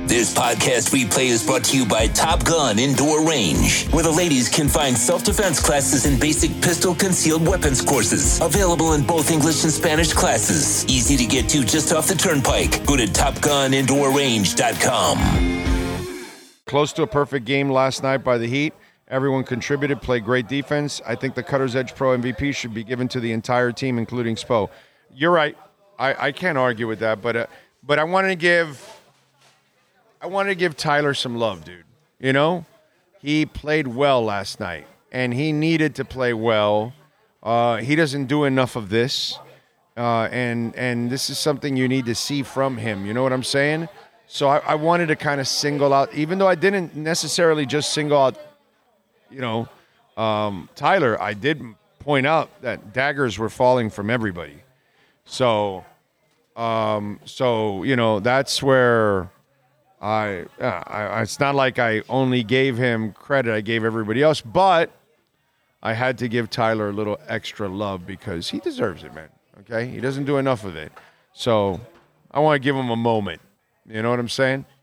This podcast replay is brought to you by Top Gun Indoor Range, where the ladies can find self-defense classes and basic pistol concealed weapons courses. Available in both English and Spanish classes. Easy to get to just off the turnpike. Go to TopGunIndoorRange.com. Close to a perfect game last night by the Heat. Everyone contributed, played great defense. I think the Cutter's Edge Pro MVP should be given to the entire team, including Spo. You're right. I can't argue with that, but I wanted to give Tyler some love, dude. You know, he played well last night, and he needed to play well. He doesn't do enough of this, and this is something you need to see from him. You know what I'm saying? So I wanted to kind of single out, even though I didn't necessarily just single out, Tyler. I did point out that daggers were falling from everybody. So that's where. It's not like I only gave him credit. I gave everybody else, but I had to give Tyler a little extra love because he deserves it, man. Okay? He doesn't do enough of it. So I want to give him a moment. You know what I'm saying?